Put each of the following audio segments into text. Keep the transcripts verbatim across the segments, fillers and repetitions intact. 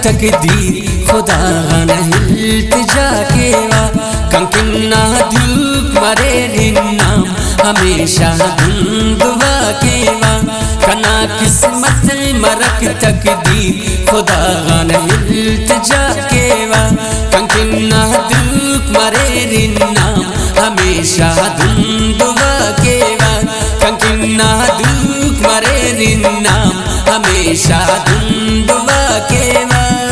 तकदीर खुदा नहीं इल्तिजा केवा कंकिना दुख मरे रिन्नाम हमेशा दुआ केवा कना किस्मत मरक तकदीर खुदा नहीं इल्तिजा केवा कंकिना दुख मरे रिन्नाम हमेशा दुआ केवा कंकिना दुख मरे रिन्नाम हमेशा दुआ केवा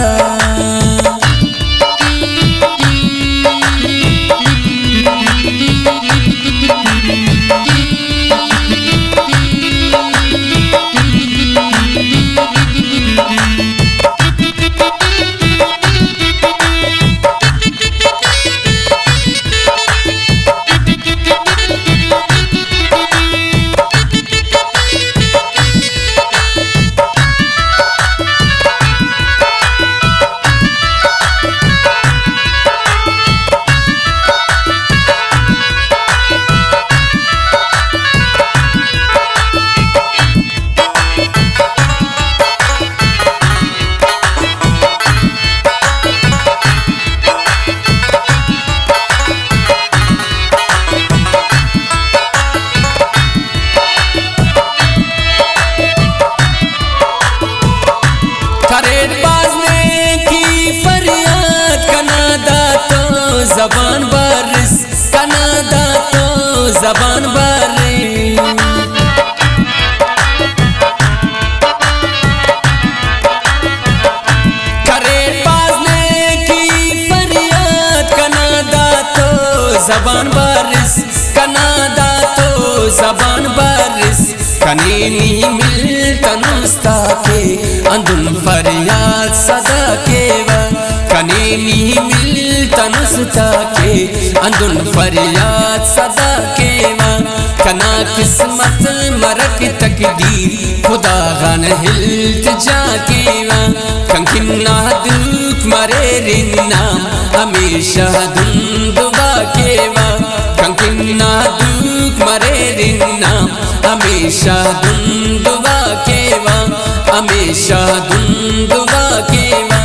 ज़बान बारिश कनादा तो ज़बान बारे करे बाजने की फरियाद कनादा तो ज़बान बारिश कनादा तो ज़बान बारिश कनीनी मिल तनुस्ता के अंदुन फरियाद सदा केवा कनीनी मिल तनुस्ता के अंदुन फरियाद सदा केवा कना किस्मत मरक तकदीर खुदा गन इल्तिजा केवा कंकिना दुख मरे रिन्नाम हमेशा दुआ केवा कंकिना दुख मरे रिन्नाम हमेशा दुआ केवा हमेशा दुआ केवा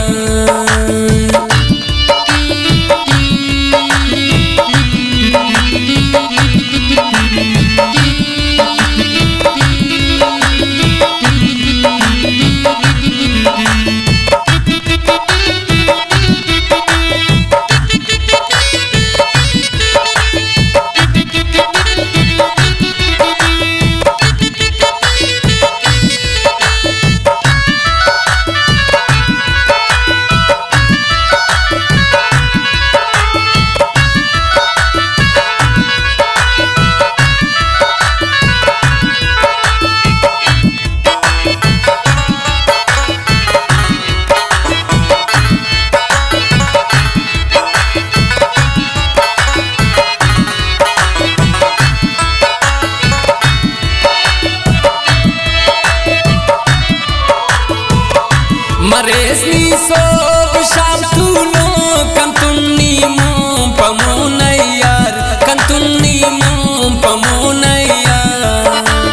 मरेसनी सोब शाम तूलो कंतुन्नी मों पमुनैयार कंतुन्नी मों पमुनैयार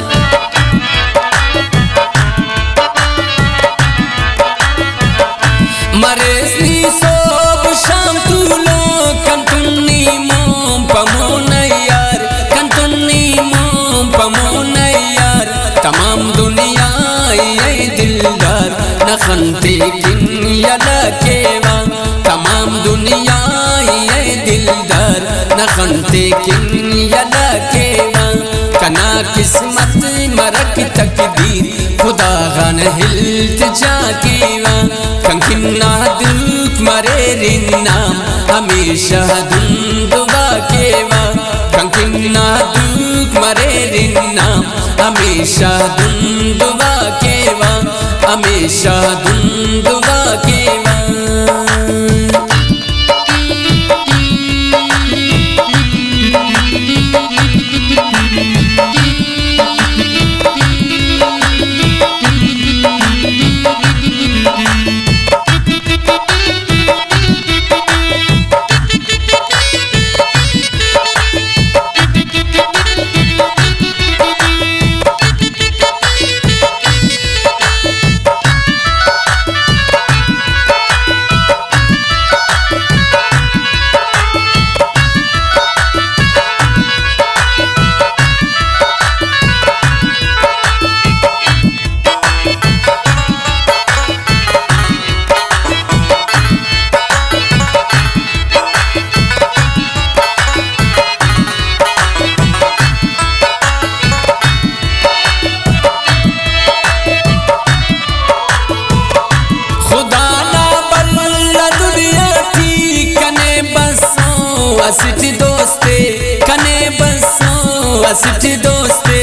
मरेसनी सोब शाम तूलो कंतुन्नी मों पमुनैयार कंतुन्नी मों पमुनैयार तमाम दुनिया ये दिलदार नखनते किन यला केवा तमाम दुनिया ये दिलदार नखनते किन यला केवा कना किस्मत मरक तकदीर खुदा गन इल्तिजा केवा कंकिना दुख मरे रिन्नाम हमेशा दुआ केवा कंकिना दुख मरे रिन्नाम हमेशा दुआ केवा हमेशा दुआ केवा असिट दोस्ते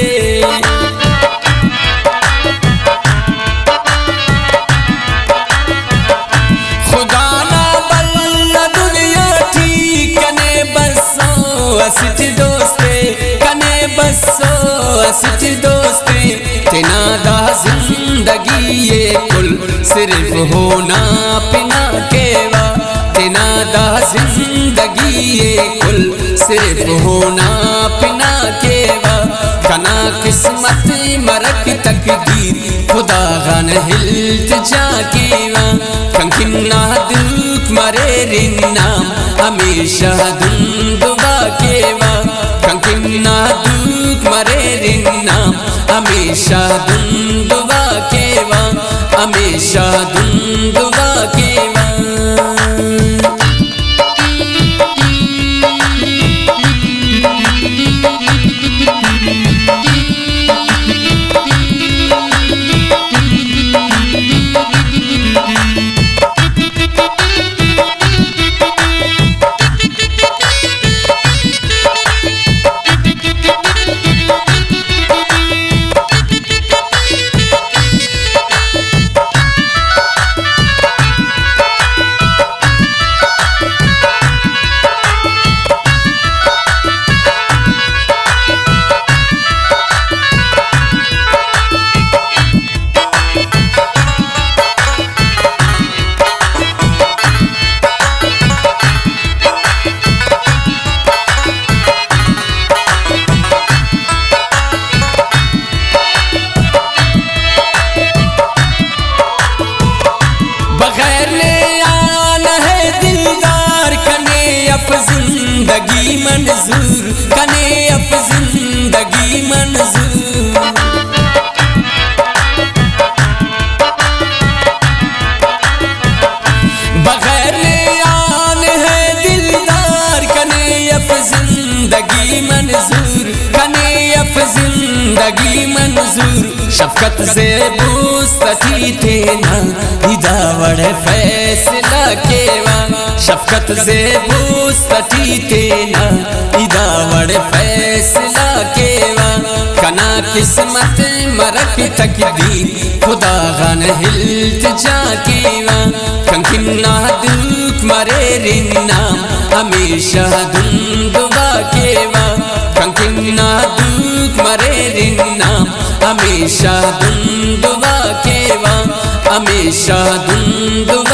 खुदा ना बल्ला दुनिया ठीक कने बसो असिट दोस्ते कने बसो असिट दोस्ते तेना दा जिंदगी ये कुल सिर्फ होना पिना केवा तेना दा जिंदगी ये कुल सिर्फ होना पिना केवा कना किस्मत मरक तकदीर खुदा गन हिल्त जाकेवा कंकिना दुख मरे रिन्नाम हमेशा दुंदुबा केवा कंकिना दुख मरे रिन्नाम हमेशा दुंदुबा केवा हमेशा दुंदुबा केवा जिंदगी मंजूर कने अब जिंदगी मंजूर बगैर आन है दिलदार कने अब जिंदगी मंजूर कने अब जिंदगी मंजूर शफकत से पूछती थे ना हिदावड़ फैसला केवा शफकत से पूछती थे ना हिदावड़ फैसला केवा कना किस्मत मरक तकदीर खुदा गन हिल्त जाकेवा कंकिना दुख मरे रिन्नाम हमेशा दुंदुबा केवा कंकिना दुख मरे रिन्नाम हमेशा दुंदुबा केवा हमेशा दुंदुबा